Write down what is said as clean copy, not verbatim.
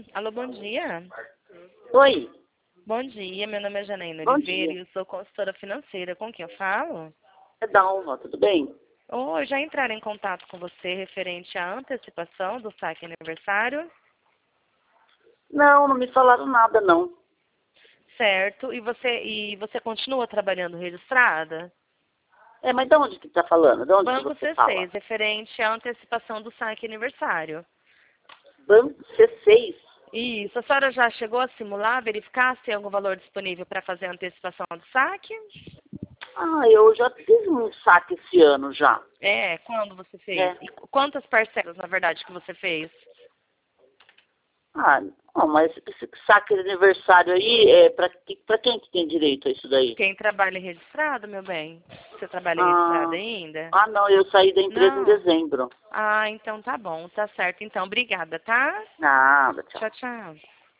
Alô, bom dia. Oi, Bom dia, meu nome é Janaína bom Oliveira e dia. eu sou consultora financeira. Com quem eu falo? É Dalva, tudo bem? Ou já entraram em contato com você referente à antecipação do saque aniversário? Não, não me falaram nada, não. Certo. E você continua trabalhando registrada? É, mas de onde que tá falando? De onde que Banco você fala? C6, referente à antecipação do saque aniversário. Banco C6? Isso. A senhora já chegou a simular, verificar se tem algum valor disponível para fazer a antecipação do saque? Ah, eu já fiz um saque esse ano já. É, quando você fez? É. E quantas parcelas, na verdade, que você fez? Ah, não, mas esse saque de aniversário aí, é pra quem que tem direito a isso daí? Quem trabalha registrado, meu bem? Você trabalha registrado Ah, ainda? não, eu saí da empresa em Não? dezembro. Ah, então tá bom, tá certo. Então, obrigada, tá? Nada, tchau. Tchau, tchau.